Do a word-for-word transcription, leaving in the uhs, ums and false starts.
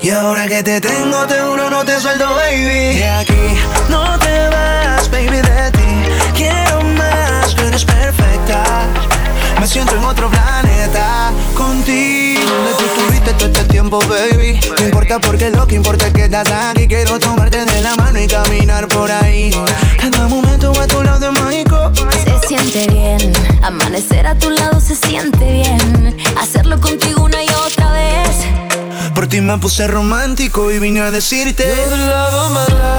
Y ahora que te tengo, te juro, no te suelto, baby. De aquí no te vas, baby, de ti quiero más, tú eres perfecta. Me siento en otro planeta contigo. Donde tú estuviste todo este tiempo, baby. No importa porque lo que importa es que estás aquí. Quiero tomarte de la mano y caminar por ahí. Cada momento a tu lado es mágico. Se siente bien, amanecer a tu lado se siente bien. Hacerlo contigo una y otra vez. Por ti me puse romántico y vine a decirte: You're the love of my life.